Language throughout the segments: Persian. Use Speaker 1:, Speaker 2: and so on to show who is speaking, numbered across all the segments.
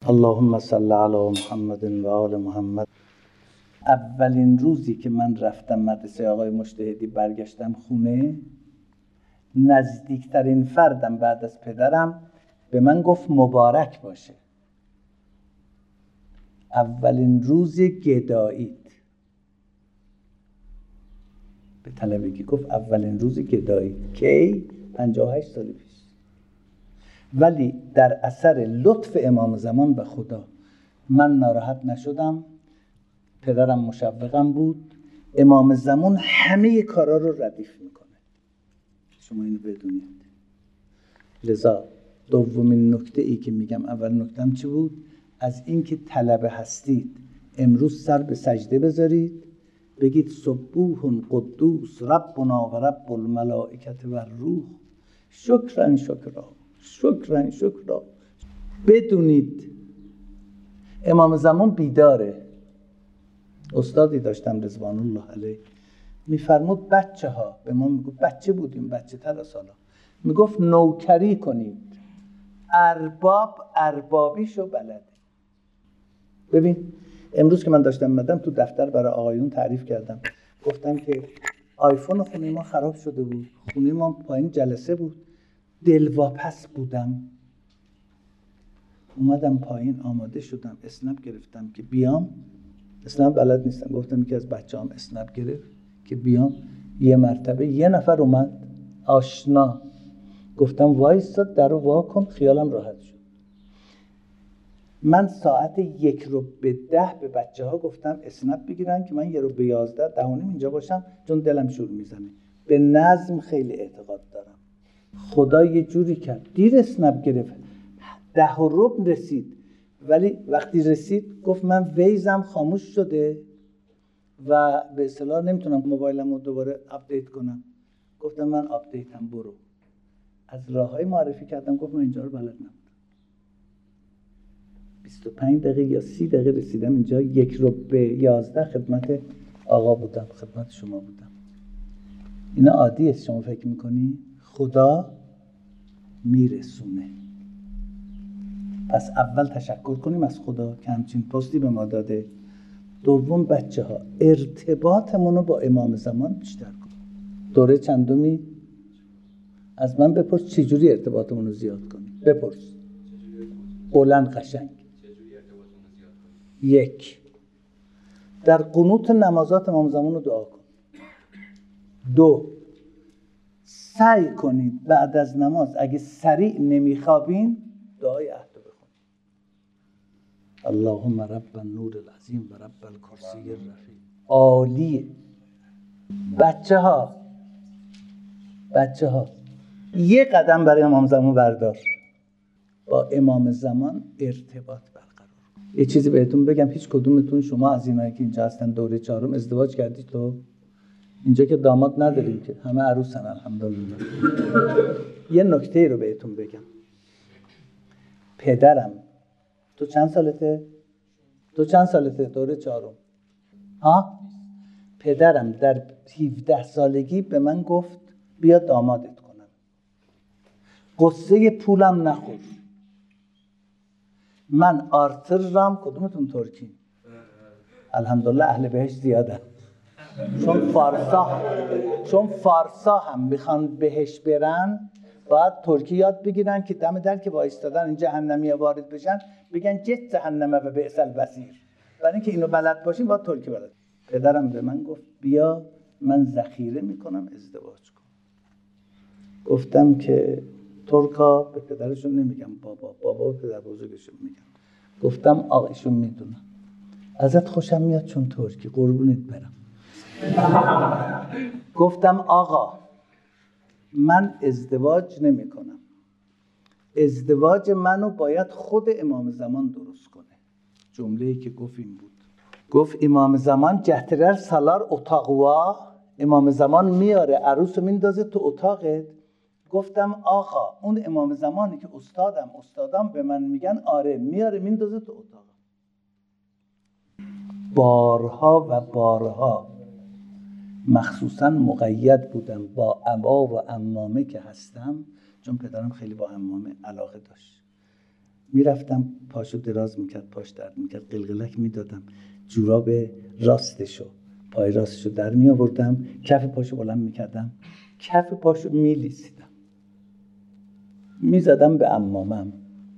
Speaker 1: اللهم صل علی محمد و آل محمد. اولین روزی که من رفتم مدرسه آقای مجتهدی برگشتم خونه، نزدیکترین فردم بعد از پدرم به من گفت مبارک باشه. اولین روز گداییت. به طلبگی گفت اولین روز گداییت. کی؟ 58 سال پیش. ولی در اثر لطف امام زمان و خدا من ناراحت نشدم. پدرم مشوقم بود. امام زمان همه کارا رو ردیف میکنه، شما اینو بدونید. لذا دومین نکته ای که میگم، اول نکتم چی بود؟ از اینکه طلبه هستید امروز سر به سجده بذارید، بگید سبوح قدوس ربنا و رب الملائکه و الروح شکرا شکرا شکرا شکرا. بدونید امام زمان بیداره. استادی داشتم رضوان الله علیه، میفرمود بچه ها، به ما میگفت، بچه بودیم، بچه تر از حالا، میگفت نوکری کنید، ارباب اربابیشو بلده. ببین امروز که من داشتم مدام تو دفتر برای آقایون تعریف کردم، گفتم که آیفون خونه ما خراب شده بود، خونه ما پایین جلسه بود، دلواپس بودم، اومدم پایین آماده شدم، اسنپ گرفتم که بیام. اسنپ بلد نیستم، گفتم یکی از بچه‌ام اسنپ گرفت که بیام. یه مرتبه یه نفر اومد آشنا، گفتم وایسا درو وا کن، خیالم راحت شد. من ساعت 9:50 به بچه‌ها گفتم اسنپ بگیرن که من 11:11 دهونیم اینجا باشم، چون دلم شور میزنه. به نظم خیلی اعتقاد دارم. خدا یه جوری کرد دیر اسنپ گرفت، 10:15 رسید، ولی وقتی رسید گفت من ویزم خاموش شده و به اصطلاح نمیتونم موبایلمو دوباره آپدیت کنم. گفتم من آپدیتم، برو. از راههای معرفی کردم، گفت من اینجا رو بلد نبودم. 25 دقیقه یا 30 دقیقه رسیدم اینجا، 11:01 خدمت آقا بودم، خدمت شما بودم. اینا عادیه، شما فکر میکنی؟ خدا میرسونه. پس اول تشکر کنیم از خدا که همچین پستی به ما داده. دوم بچه ها ارتباطمون رو با امام زمان بیشتر کنیم. دوره چندمی؟ از من بپرس چجوری ارتباطمون رو زیاد کنیم. بپرس بلند قشنگ. یک، در قنوت نمازات امام زمان رو دعا کن. دو، سعی کنید بعد از نماز اگه سریع نمیخوابین دعای عهد رو بخونید. اللهم رب النور العظیم و رب الکرسی الرفیع. عالیه. بچه ها یه قدم برای امام زمان بردار، با امام زمان ارتباط برقرار. یه چیزی بهتون بگم، هیچ کدومتون شما از اینایی که اینجا هستن دوره 4 ازدواج کردید؟ تو اینجا که داماد نداریم که، همه عروسن الحمدلله. یه نکته رو بهتون بگم. پدرم، تو چند سالته؟ دوره 4. پدرم در 17 سالگی به من گفت بیا دامادت کنم. قصه پولم نخور. من آرتر رام، کدومتون ترکی؟ الحمدلله اهل بهشت زیاده. چون فارسا هم میخوان بهشت برن، باید ترکی یاد بگیرن که دم در که وایستادن این جهنمی وارد بشن بگن جت جهنمه و بئس البصیر. برای اینکه اینو بلد باشین باید ترکی بلد. پدرم به من گفت بیا من ذخیره میکنم ازدواج کن. گفتم که ترکا، به پدرشون نمیگم بابا به پدر بزرگشون میگم. گفتم آقایشون میدونم ازت خوشم میاد چون ترکی، قربونت برم. گفتم آقا من ازدواج نمی کنم، ازدواج منو باید خود امام زمان درست کنه. جمله‌ای که گفت این بود. گفت امام زمان جهترر سالار اتاقوا، امام زمان میاره عروس رو میندازه تو اتاقت. گفتم آقا اون امام زمانی که استادم به من میگن آره، میاره میندازه تو اتاقم. بارها و بارها مخصوصا مقید بودم با عبا و عمامه که هستم، چون پدرم خیلی با عمامه علاقه داشت. میرفتم پاشو دراز میکرد، پاش درد میکرد، قلقلک میدادم، جوراب راستشو، پای راستشو در می آوردم، کف پاشو بلند میکردم، کف پاشو میلیسیدم، میزدم به عمامم.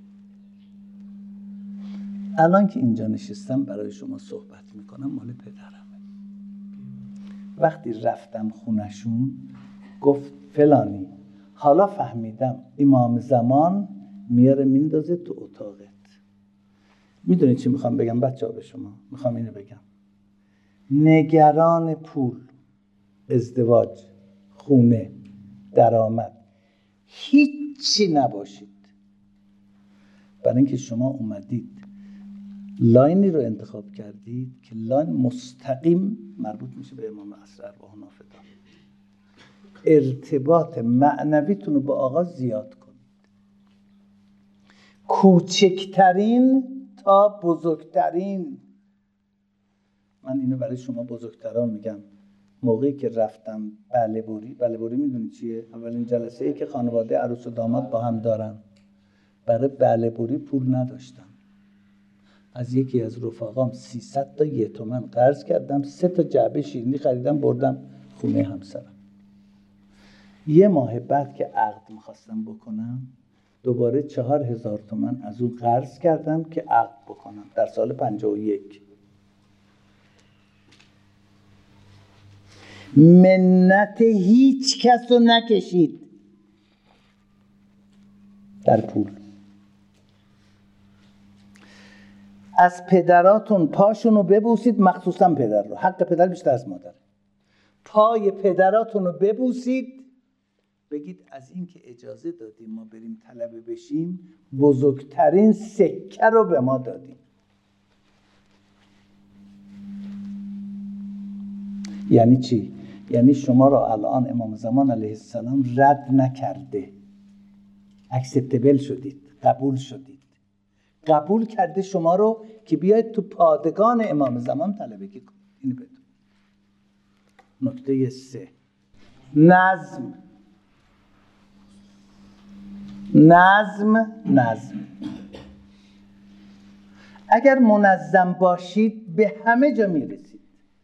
Speaker 1: الان که اینجا نشستم برای شما صحبت میکنم مال پدرمه. وقتی رفتم خونشون گفت فلانی حالا فهمیدم امام زمان میاره میندازه تو اتاقت. میدونید چی میخوام بگم بچه ها به شما؟ میخوام اینو بگم نگران پول، ازدواج، خونه، درآمد هیچی نباشید. برای اینکه شما اومدید لاینی رو انتخاب کردید که لاین مستقیم مربوط میشه به امام عصر ارواح نافذه. ارتباط معنویتون رو با آقا زیاد کنید، کوچکترین تا بزرگترین. من اینو برای شما بزرگتران میگم. موقعی که رفتم بله میدونی چیه؟ اولین جلسه ای که خانواده عروس و داماد با هم دارن، برای بله پول نداشتم. از یکی از رفقام 300 تا 1 تومن قرض کردم، 3 تا جعبه شیرینی خریدم بردم خونه همسرم. 1 ماه بعد که عقد میخواستم بکنم دوباره 4000 تومن از اون قرض کردم که عقد بکنم در سال 51. منت هیچ کس رو نکشید در پول. از پدراتون پاشون رو ببوسید، مخصوصا پدر رو، حق پدر بیشتر از مادر. پای پدراتون رو ببوسید، بگید از این که اجازه دادیم ما بریم طلبه بشیم بزرگترین سکه رو به ما دادیم. یعنی چی؟ یعنی شما را الان امام زمان علیه السلام رد نکرده، اکسپتبل شدید، قبول شدید، قبول کرده شما رو که بیاید تو پادگان امام زمان طلبگی کنید. اینو بدون. نکته 3 نظم. اگر منظم باشید به همه جا میرسید.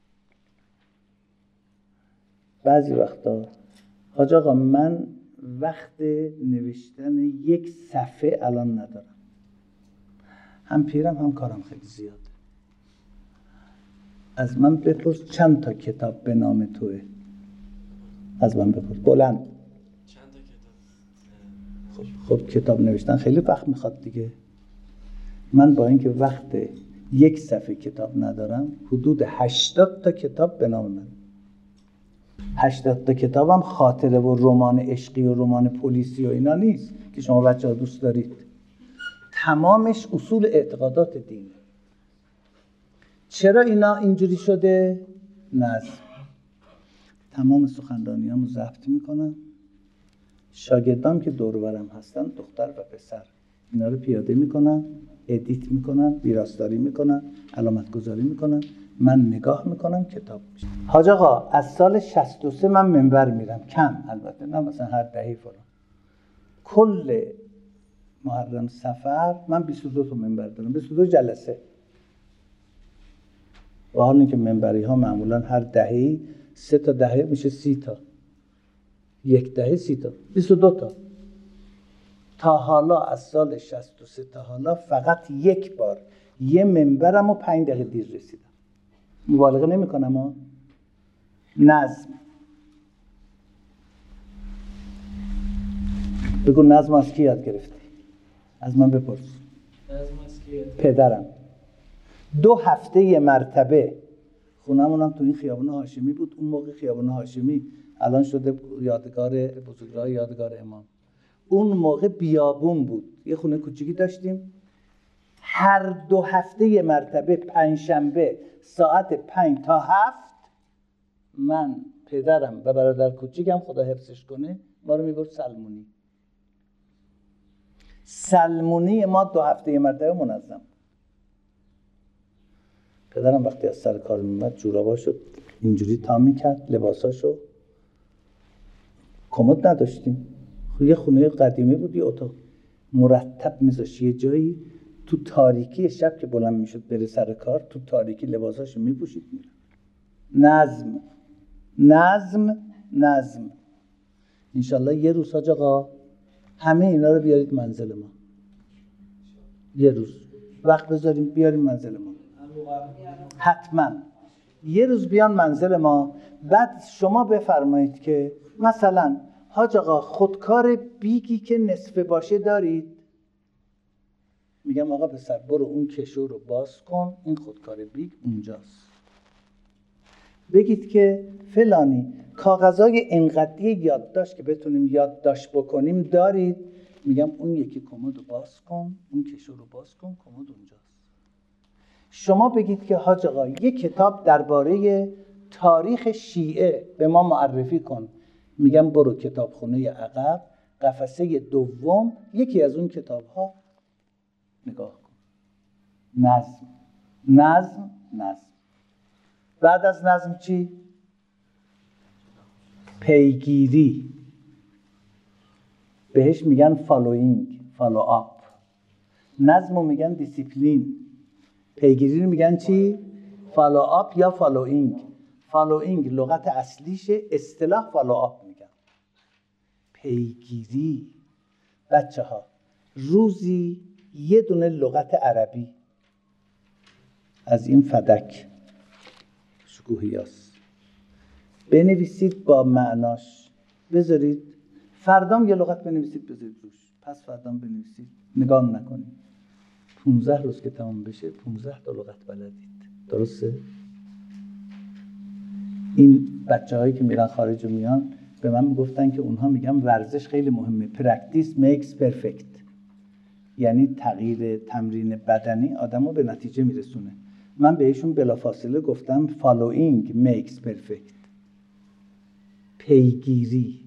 Speaker 1: بعضی وقتا حاج آقا من وقت نوشتن 1 صفحه الان ندارم، هم پیرم هم کارم خیلی زیاده. از من بپرس چند تا کتاب به نام توه، از من بپرس بلند.
Speaker 2: چند تا کتاب؟
Speaker 1: خب کتاب نوشتن خیلی وقت میخواد دیگه. من با اینکه وقت 1 صفحه کتاب ندارم حدود 80 تا کتاب به نام من. 80 تا کتابم خاطره و رمان عشقی و رمان پلیسی و اینا نیست که شما بچه‌ها دوست دارید. تمامش اصول اعتقادات دینه. چرا اینا اینجوری شده؟ نظم. تمام سخنرانیامو ضبط میکنم، شاگردام که دور و برم هستن دختر و پسر اینا رو پیاده میکنن، ادیت میکنن، ویراستاری میکنن، علامت گذاری میکنن، من نگاه میکنم کتاب میشه. حاج آقا از سال 63 من منبر میرم، کم البته، نه مثلا هر دهه فلان. کل محرم صفر من 22 تا منبر دارم، 22 جلسه. و حال اینکه منبری ها معمولا هر دهه 3 تا دهه میشه 30 تا، 1 دهه 30 تا، 22 تا. تا حالا از سال 63 تا حالا فقط 1 بار 1 منبرم و 5 دقیقه دیر رسیدم. مبالغه نمی کنم ها. نظم. بگو نظم از کی یاد گرفتی؟ از من بپرس.
Speaker 2: نظم از کی یاد؟
Speaker 1: پدرم. 2 هفته یه مرتبه، خونمونم تو این خیابان هاشمی بود، اون موقع خیابان هاشمی الان شده یادگار بزرگراه، یادگار امام. اون موقع بیابون بود، یه خونه کوچیکی داشتیم. هر 2 هفته یه مرتبه پنجشنبه ساعت 5 تا 7 من، پدرم و برادر کوچیکم خدا حفظش کنه ما رو میبرد سلمونی ما 2 هفته یه مرتبه منظم. پدرم وقتی از سر کار میمد جوراباشو اینجوری تا میکرد، لباساشو. کمد نداشتیم، یه خونه قدیمی بود، یه اتاق. مرتب میذاشت یه جایی، تو تاریکی شب که بلند میشد بره سر کار، تو تاریکی لباساشو میپوشید میره. نظم نظم نظم. انشالله یه روز حاج آقا همه اینا رو بیارید منزل ما، یه روز وقت بذاریم بیاریم منزل ما، حتما یه روز بیان منزل ما. بعد شما بفرمایید که مثلا حاج آقا خودکار بیگی که نصفه باشه دارید؟ میگم آقا پسر برو اون کشو رو باز کن، این خودکار بیگ اونجاست. بگید که فلانی کاغذای اینقدری یادداشت که بتونیم یادداشت بکنیم دارید؟ میگم اون یکی کمد رو باز کن، اون کشو رو باز کن، کمد اونجاست. شما بگید که حاج آقا یک کتاب درباره تاریخ شیعه به ما معرفی کن، میگم برو کتابخونه عقب قفسه دوم یکی از اون کتاب ها نگاه کن. نظم نظم نظم. بعد از نظم چی؟ پیگیری. بهش میگن فالوینگ، فالو آپ. نظم رو میگن دیسیپلین، پیگیری رو میگن چی؟ فالو آپ یا فالوینگ. فالوینگ لغت اصلیشه، اصطلاح فالو آپ میگن. پیگیری. بچه ها روزی یه دونه لغت عربی از این فدک شکوهیاست بنویسید با معناش بذارید، فردام یه لغت بنویسید بذارید روش، پس فردام بنویسید، نگاه نکنید. 15 روز که تمام بشه 15 تا لغت بلدید. درسته؟ این بچه‌هایی که میرن خارج و میان به من میگفتن که اونها میگن ورزش خیلی مهمه. practice makes perfect. یعنی تغییر تمرین بدنی آدمو به نتیجه میرسونه. من بهشون بلافاصله گفتم following makes perfect. پیگیری،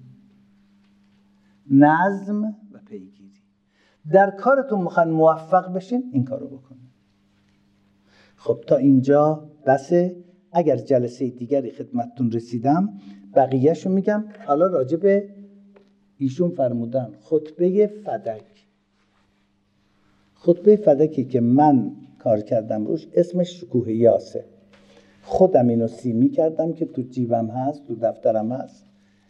Speaker 1: نظم و پیگیری. در کارتون میخوان موفق بشین این کارو بکنید. خب تا اینجا بسه. اگر جلسه دیگری خدمتتون رسیدم بقیه‌شو میگم. حالا راجع به ایشون فرمودن خطبه فدک. خطبه فدکی که من کار کردم روش اسمش شکوه یاسه. خودم اینو سیمی کردم که تو جیبم هست، تو دفترم هست.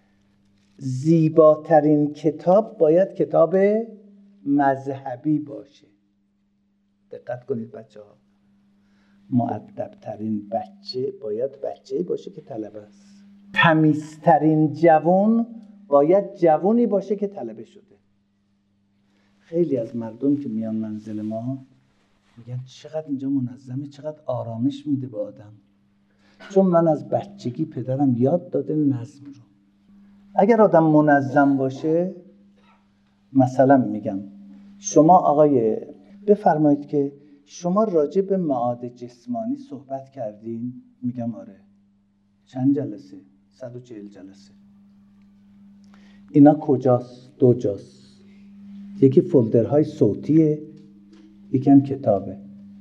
Speaker 1: زیباترین کتاب باید کتاب مذهبی باشه. دقت کنید بچه ها. مؤدبترین بچه باید بچه‌ای باشه که طلبه است. تمیزترین جوان باید جوانی باشه که طلبه شده. خیلی از مردم که میان منزل ما میگن چقدر اینجا منظمه، چقدر آرامش میده به آدم. چون من از بچگی پدرم یاد داده نظم رو. اگر آدم منظم باشه، مثلا میگم شما آقای بفرمایید که شما راجع به معاد جسمانی صحبت کردین؟ میگم آره. چند جلسه؟ 140 جلسه. اینا کجاست؟ 2 جاست. یکی فولدرهای صوتیه، یکم کتابه.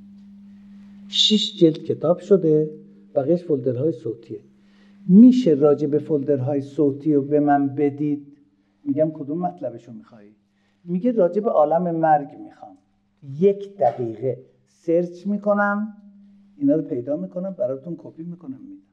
Speaker 1: 6 جلد کتاب شده، بقیهش فولدرهای صوتیه. میشه راجع به فولدرهای صوتی رو به من بدید؟ میگم کدوم مطلبشو میخوایی؟ میگه راجع به عالم مرگ میخوام. 1 دقیقه سرچ میکنم، اینا رو پیدا میکنم، براتون کپی میکنم میدم.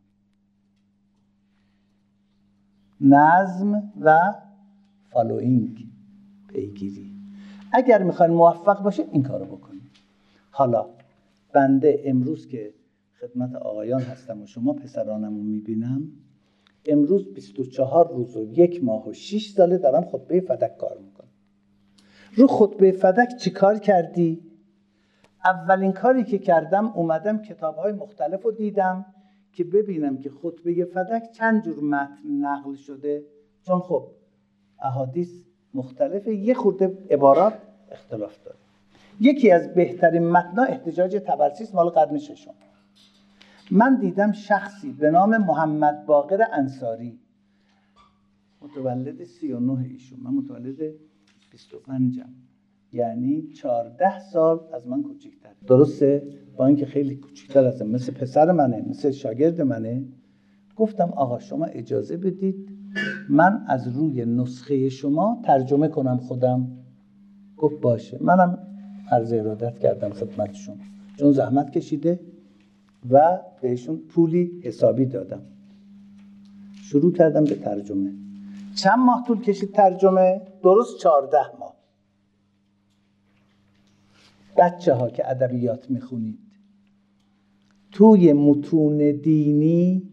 Speaker 1: نظم و فالوینگ، پیگیری. اگر میخواین موفق باشه این کارو بکنید. حالا بنده امروز که خدمت آقایان هستم و شما پسرانمو میبینم، امروز 24 روز و 1 ماه و 6 ساله دارم خطبه فدک کار میکنم. رو خطبه فدک چی کار کردی؟ اولین کاری که کردم اومدم کتاب‌های مختلف رو دیدم که ببینم که خطبه فدک چند جور متن نقل شده، چون خب احادیث مختلفه، یه خورده عبارات اختلاف داره. یکی از بهترین متن‌ها احتجاج طبرسی است، مال قرن 6. من دیدم شخصی به نام محمد باقر انصاری، متولد 39 ایشون، من متولد 25م، یعنی 14 سال از من کوچیک‌تره. درسته؟ با اینکه خیلی کوچیک‌تر ازم، مثل پسر منه، مثل شاگرد منه. گفتم آقا شما اجازه بدید من از روی نسخه شما ترجمه کنم خودم. گفت باشه. منم عرض ارادت کردم خدمتشون، چون زحمت کشیده و بهشون پولی حسابی دادم. شروع کردم به ترجمه. چند ماه طول کشید ترجمه؟ درست 14 ماه. بچه ها که ادبیات میخونید، توی متون دینی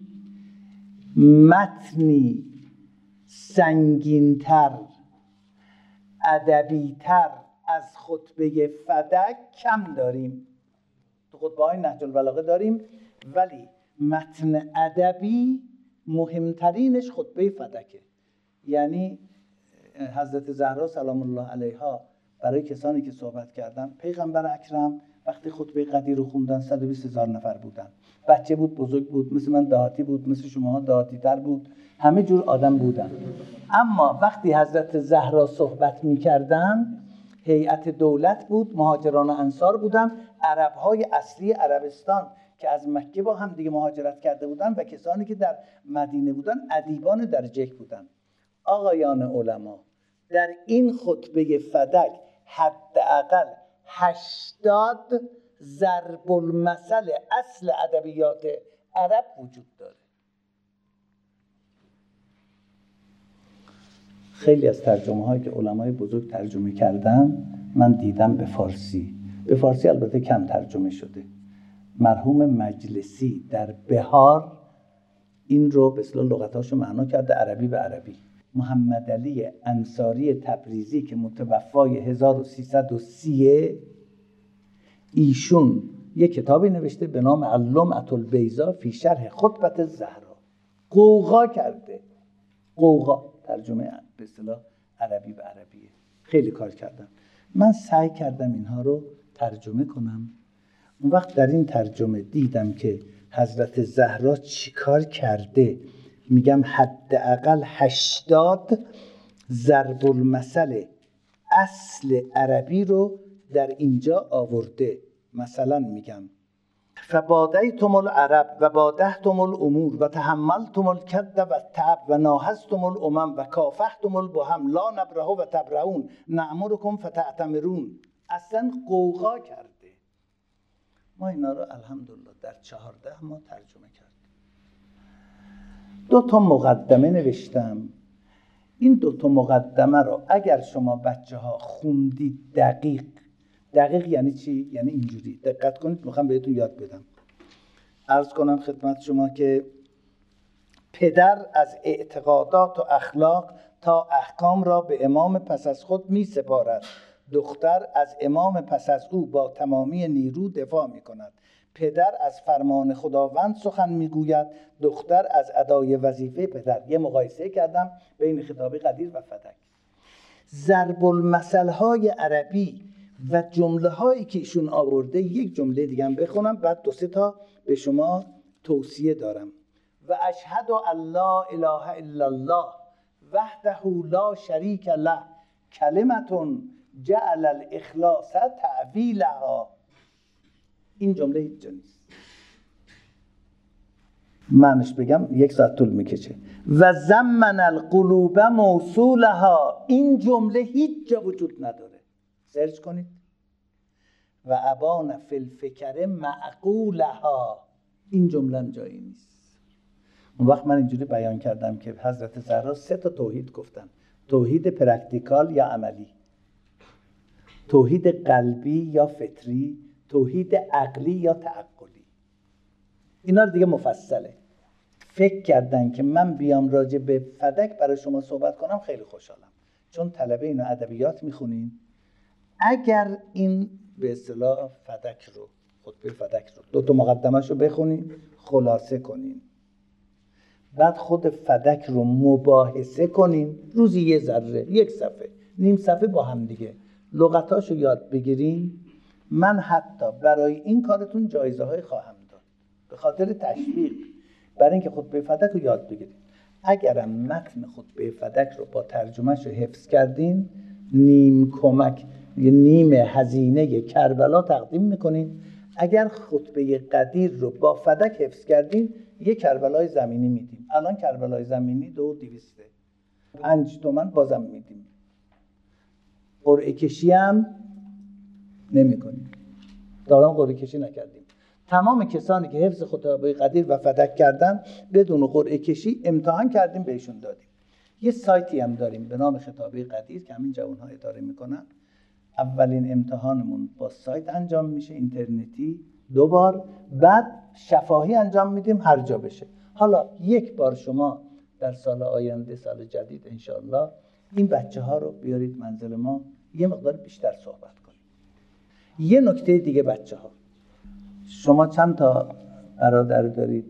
Speaker 1: متنی سنگین‌تر، ادبی‌تر از خطبه فدک کم داریم. تو خطبه‌های نهج البلاغه داریم، ولی متن ادبی مهمترینش خطبه فدکه. یعنی حضرت زهرا سلام الله علیها برای کسانی که صحبت کردن، پیغمبر اکرم وقتی خطبه قدیر رو خوندن 120,000 نفر بودن. بچه بود، بزرگ بود، مثل من دهاتی بود، مثل شما دهاتی تر بود، همه جور آدم بودن. اما وقتی حضرت زهرا صحبت می‌کردن، هیئت دولت بود، مهاجران و انصار بودن، عرب‌های اصلی عربستان که از مکه با هم دیگه مهاجرت کرده بودن و کسانی که در مدینه بودن ادیبان درجه یک بودن. آقایان علما، در این خطبه فدک حداقل 80 ضرب المثل اصل ادبیات عرب وجود داره. خیلی از ترجمه هایی که علمای بزرگ ترجمه کردن من دیدم به فارسی. به فارسی البته کم ترجمه شده. مرحوم مجلسی در بهار این رو به اصطلاح لغتاشو معنا کرده عربی به عربی. محمد علی انصاری تبریزی که متوفای 1330، ایشون یک کتابی نوشته به نام اللمعة البیضاء فی شرح خطبة الزهراء. قوقا کرده، قوقا، ترجمه به اصطلاح عربی به عربیه. خیلی کار کردم. من سعی کردم اینها رو ترجمه کنم. اون وقت در این ترجمه دیدم که حضرت زهرا چیکار کرده. میگم حداقل 80 ضرب المثل اصل عربی رو در اینجا آورده. مثلا میگم فبادیتم العرب و بادهتم الامور و تحملتم الکد و التعب و ناهزتم الامم و کافحتم البهم لا نبره و تبرهون نعمرکم فتعتمرون. اصلا قوقا کرده. ما اینا رو الحمدلله در 14 ماه ترجمه کردیم. 2 مقدمه نوشتم. این 2 مقدمه رو اگر شما بچه ها خوندید دقیق یعنی چی؟ یعنی اینجوری دقت کنید، میخوام بهتون یاد بدم. عرض کنم خدمت شما که پدر از اعتقادات و اخلاق تا احکام را به امام پس از خود می سپارد. دختر از امام پس از او با تمامی نیرو دفاع می کند. پدر از فرمان خداوند سخن می گوید. دختر از ادای وظیفه پدر. یه مقایسه کردم بین خطاب قدیر و فدک. ضرب المثل های عربی و جمله هایی که ایشون آورده. یک جمله دیگه هم بخونم، بعد 2-3 تا به شما توصیه دارم. و اشهد ان لا اله الا الله وحده لا شریک له کلمة جعل الاخلاص تعویلها. این جمله هیچ جا نیست. معنیش بگم 1 ساعت طول میکشه. و زمن القلوب موصولها. این جمله هیچ جا وجود نداره. سرچ کنید. و ابان فی الفکر معقولها. این جمله هم جایی نیست. اون وقت من اینجوری بیان کردم که حضرت زهرا 3 تا توحید گفتن. توحید پرکتیکال یا عملی، توحید قلبی یا فطری، توحید عقلی یا تعقلی. اینا رو دیگه مفصله. فکر کردن که من بیام راجع به فدک برای شما صحبت کنم، خیلی خوشحالم، چون طلبه اینو ادبیات میخونین. اگر این به اصطلاح فدک رو، خطبه فدک رو 2 مقدمش رو بخونین، خلاصه کنین، بعد خود فدک رو مباحثه کنین، روزی 1 ذره، 1 صفحه، نیم صفحه با هم دیگه لغتاشو یاد بگیرین. من حتی برای این کارتون جایزه های خواهم داد به خاطر تشویق، برای اینکه خطبه فدک رو یاد بگیرین. اگرم متن خطبه فدک رو با ترجمهش رو حفظ کردین، نیم کمک، نیم هزینه کربلا تقدیم میکنین. اگر خطبه قدیر رو با فدک حفظ کردین، 1 کربلای زمینی میدیم. الان کربلای زمینی 2,200، 5 تومن بازم میدیم. قرعه کشی هم نمی‌کنیم. دارم قرعه کشی نکردیم. تمام کسانی که حفظ خطابه قدیر و فدک کردن بدون قرعه کشی امتحان کردیم بهشون دادیم. یه سایتی هم داریم به نام خطابه قدیر که همین جوان‌ها اداره میکنن. اولین امتحانمون با سایت انجام میشه، اینترنتی 2 بار، بعد شفاهی انجام میدیم هر جا بشه. حالا یک بار شما در سال آینده، سال جدید انشالله، این بچه ها رو بیارید منزل ما یه مقدار بیشتر صحبت کنیم. یه نکته دیگه بچه ها، شما چند تا برادر دارید؟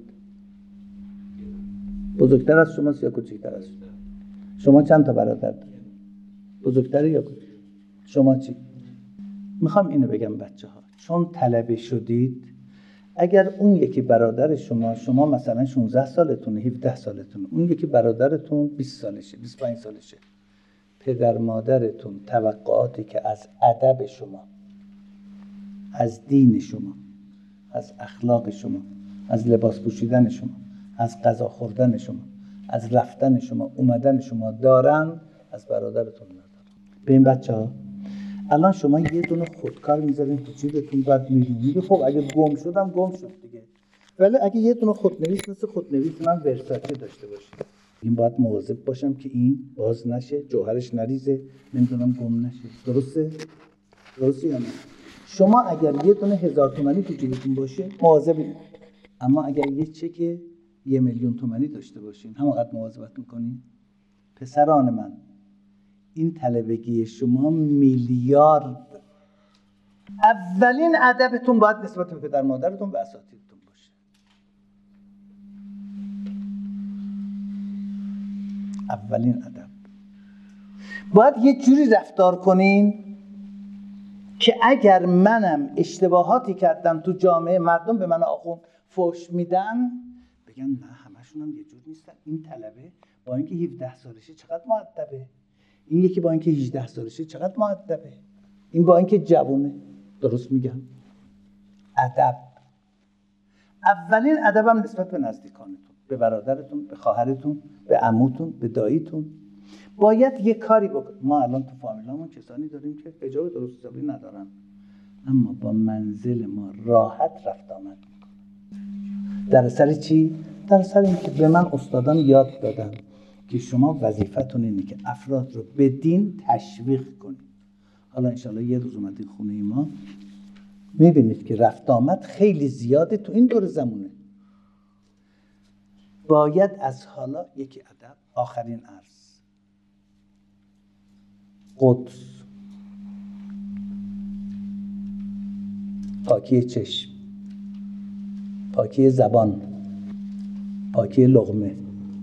Speaker 1: بزرگتر از شماست یا کوچکتر از شما؟ شما چند تا برادر دارید؟ بزرگتر یا کوچکتر؟ شما چی؟ میخوام اینو بگم بچه ها، چون طلبه شدید، اگر اون یکی برادر شما مثلا 16 سالتونه، 17 سالتونه، اون یکی برادرتون 20 سالشه، 25 سالشه، پدر مادرتون توقعاتی که از ادب شما، از دین شما، از اخلاق شما، از لباس پوشیدن شما، از غذا خوردن شما، از رفتن شما، اومدن شما دارن، از برادرتون ندارن. به این بچه ها الان شما یه دونه خودکار میذارین تو جیبتون، بعد میرین، خب اگه گم شدم گم شد دیگه، ولی اگه یه دونه خودنویس مثل خودنویس من ورساچه داشته باشم، این باید مواظب باشم که این باز نشه، جوهرش نریزه، نمیدونم گم نشه. درسته یا نه؟ شما اگر یه دونه 1000 تومانی تو جیبتون باشه مواظبین، اما اگر یه چک 1,000,000 تومانی داشته باشین همونقدر مواظبت میکنین؟ پسران من، این طلبگی شما میلیارد. اولین ادبتون باید نسبت به پدر مادرتون و اساتیدتون باشه. اولین ادب. باید یه جوری رفتار کنین که اگر منم اشتباهاتی کردم تو جامعه، مردم به من آخوند فحش میدن، بگن نه همشون هم یه جور نیستن. این طلبه با اینکه 17 سالشه چقدر مؤدبه، این یکی با اینکه 18 سالشه چقدر مؤدبه، این با اینکه جوونه. درست میگم؟ ادب. اولین ادبم نسبت به نزدیکانتون، به برادرتون، به خواهرتون، به عموتون، به داییتون. باید یه کاری بکنید. ما الان تو فامیلامون کسانی داریم که حجاب درست حسابی ندارن، اما با منزل ما راحت رفت آمد میکنن. در اثر چی؟ در اثر اینکه به من استادان یاد دادن که شما وظیفتون اینه که افراد رو به دین تشویق کنید. حالا انشالله یه روز اومدید خونه ما میبینید که رفت آمد خیلی زیاده تو این دور زمونه. باید از حالا یکی ادب. آخرین عرض، قدس، پاکی چشم، پاکی زبان، پاکی لقمه،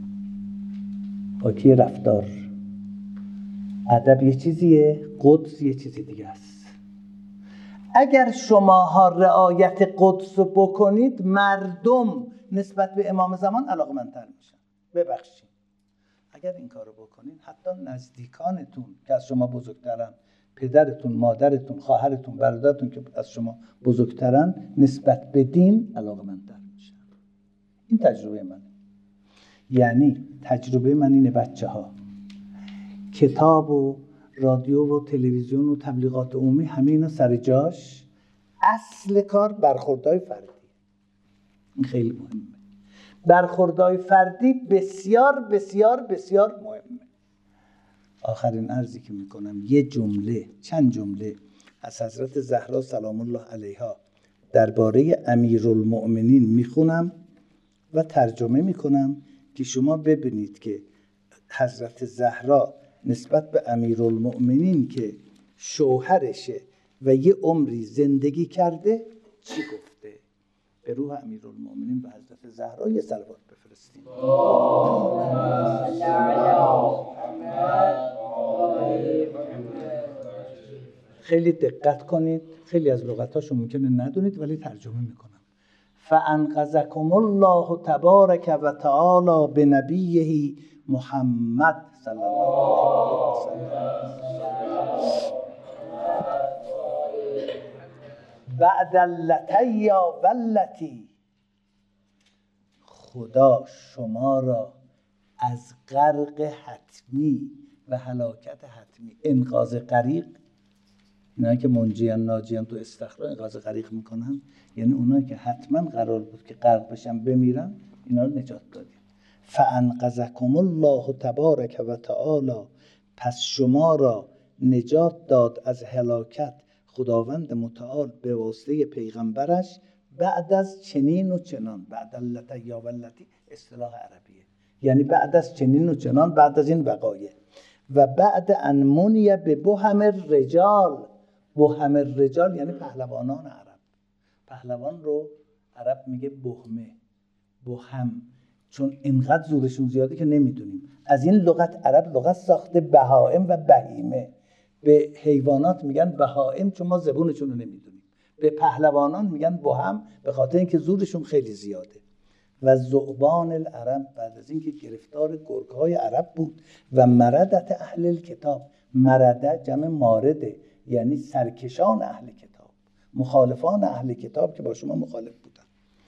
Speaker 1: پاکی رفتار. ادب یه چیزیه، قدس یه چیزی دیگه است. اگر شماها رعایت قدس رو بکنید، مردم نسبت به امام زمان علاقه‌مندتر میشن. ببخشید، اگر این کارو بکنید، حتی نزدیکانتون که از شما بزرگترن، پدرتون، مادرتون، خواهرتون، برادرتون که از شما بزرگترن، نسبت به دین علاقه‌مندتر میشن. این تجربه منه. یعنی تجربه من اینه بچه ها، کتاب و رادیو و تلویزیون و تبلیغات عمومی همه اینا سر جاش، اصل کار برخوردهای فردی. این خیلی مهمه. برخوردهای فردی بسیار بسیار بسیار مهمه. آخرین عرضی که میکنم، یه جمله، چند جمله از حضرت زهرا سلام الله علیها درباره امیرالمؤمنین میخونم و ترجمه میکنم که شما ببینید که حضرت زهرا نسبت به امیرالمؤمنین که شوهرشه و یه عمری زندگی کرده چی گفته. به روح امیرالمؤمنین و حضرت زهرا یه صلوات بفرستیم. خیلی دقت کنید، خیلی از لغتاشو ممکنه ندونید ولی ترجمه میکنم. فانقذکم الله تبارک و تعالی بنبیه محمد صلی الله علیه وسلم بعد اللتیا واللتی. خدا شما را از غرق حتمی و هلاکت حتمی، انقاذ غریق اینا که منجیان ناجیان تو استخر انقاذ غریق میکنن، یعنی اونایی که حتما قرار بود که غرق بشن بمیرن، اینا رو نجات دادیم. فانقذکم الله تبارک و تعالی، پس شما را نجات داد از هلاکت خداوند متعال به واسطه پیغمبرش، بعد از چنین و چنان. بعد اللتی یا واللتی اصطلاح عربیه، یعنی بعد از چنین و چنان، بعد از این وقایع. و بعد ان منی به بهم الرجال. بهم الرجال یعنی پهلوانان عرب. پهلوان رو عرب میگه بهمه، بهم، چون اینقدر زورشون زیاده که نمیدونیم. از این لغت عرب لغت ساخته بهائم و بهیمه. به حیوانات میگن بهائم چون ما زبونشون رو نمیدونیم، به پهلوانان میگن بهم به خاطر اینکه زورشون خیلی زیاده. و ذؤبان العرب، بعد از اینکه گرفتار گرگ‌های عرب بود. و مردت اهل الکتاب، مرده جمع مارده، یعنی سرکشان اهل کتاب، مخالفان اهل کتاب که با شما مخالف بودن.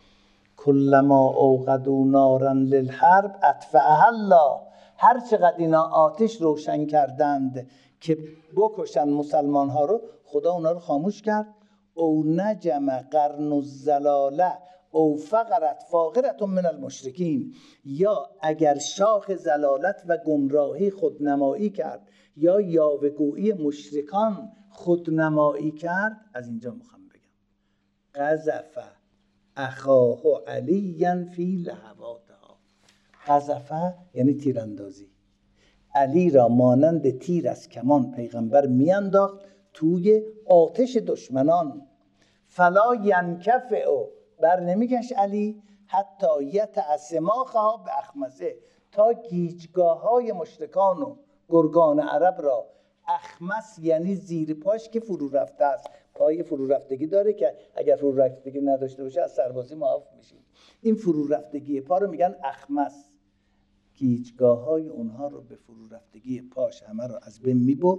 Speaker 1: کلما اوقدوا نارا للحرب اطفأها الله، هر چقدر اینا آتش روشن کردند که بکشن مسلمان ها رو، خدا اونا رو خاموش کرد. او نجم قرن الزلاله او فقرت فاقرت من المشرکین، یا اگر شاخ زلالت و گمراهی خودنمایی کرد، یا یاوه‌گویی مشرکان خودنمایی کرد. از اینجا میخوام بگم قذف اخاه علی فی لهواتها. قذف یعنی تیراندازی. علی را مانند تیر از کمان پیغمبر میانداخت توی آتش دشمنان. فلا ینکفئ، بر نمیگشت علی، حتی یتعسماخها به اخمسه، تا گیجگاه های مشرکان و گرگان عرب را، اخمس یعنی زیر پاش که فرو رفته است، پای فرو رفتگی داره که اگر فرو رفتگی نداشته باشه از سربازی معاف میشیم. این فرو رفتگی پا رو میگن اخمس. گیجگاه های اونها رو به فرو رفتگی پاش همه رو از بین میبرد.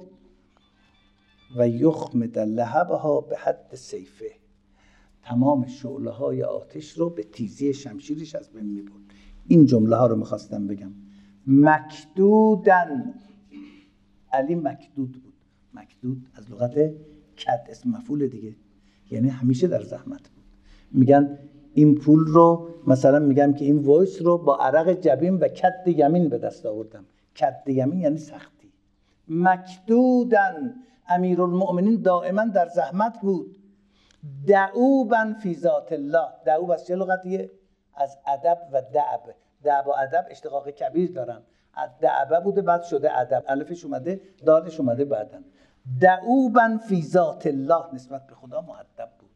Speaker 1: و یخمد لهبها به حد سیفه، تمام شعله های آتش رو به تیزی شمشیرش از بین میبرد. این جمله ها رو میخواستم بگم. مکدودن، علی مکدود بود. مکدود از لغت کد، اسم مفعول دیگه، یعنی همیشه در زحمت بود. میگن این پول رو، مثلا میگم که این وایس رو با عرق جبین و کد یمین به دست آوردم. کد یمین یعنی سختی. مکدودن، امیرالمؤمنین دائما در زحمت بود. دعوبا فی ذات الله، دعوب از چه لغتیه؟ از ادب و دعب. دعب و ادب اشتقاق کبیر دارن. دعبه بوده بعد شده ادب، الفش اومده دالش اومده بعدن. دعوبا فی ذات الله، نسبت به خدا مؤدب بود.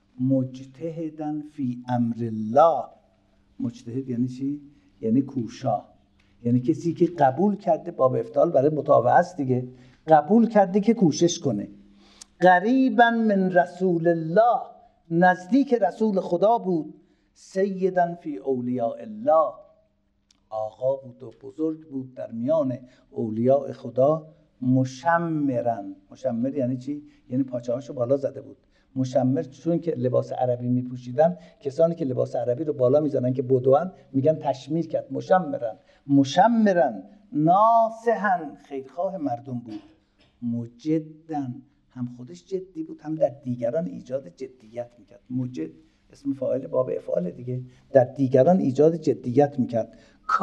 Speaker 1: مجتهدن فی امر الله. مجتهد یعنی چی؟ یعنی کوشا، یعنی کسی که قبول کرده، باب افتعال برای متابعه است دیگه، قبول کرده که کوشش کنه. قریبا من رسول الله، نزدیک رسول خدا بود. سیدن فی اولیاء الله، آقا بود و بزرگ بود در میان اولیاء خدا. مشمرن، مشمر یعنی چی؟ یعنی پاچه هاشو بالا زده بود. مشمر چون که لباس عربی میپوشیدن، کسانی که لباس عربی رو بالا میزنن که بدوان میگن تشمیر کرد. مشمرن، مشمرن. ناصحن، خیرخواه مردم بود. مجدن، هم خودش جدی بود هم در دیگران ایجاد جدیت میکرد. مجد اسم فاعل باب افعال دیگه، در دیگران ایجاد جدیت میکرد.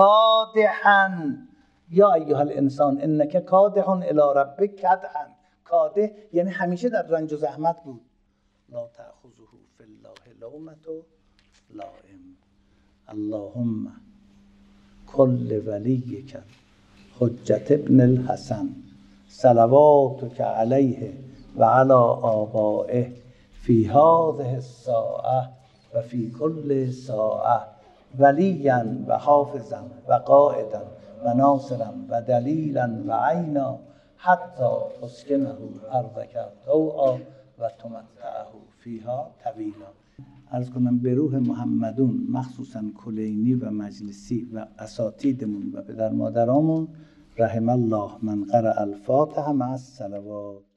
Speaker 1: کادحن، یا ایها الانسان انک کادح الی ربک کدحا. کادح یعنی همیشه در رنج و زحمت بود. لا تأخذه فی الله لومة لائم. اللهم کل ولیک حجة ابن الحسن صلواتک علیه و علی آبائه فی هذه الساعة و فی کل ساعة ولیا و حافظا و قائدا و ناصرا و دلیلا و عینا حتی تسکنه ارضک طوعا و تمتعه فیها طویلا. عرض کنم به روح محمدون، مخصوصا کلینی و مجلسی و اساتیدمون و پدر مادرامون، رحم الله من قرأ الفاتحه مع الصلوات.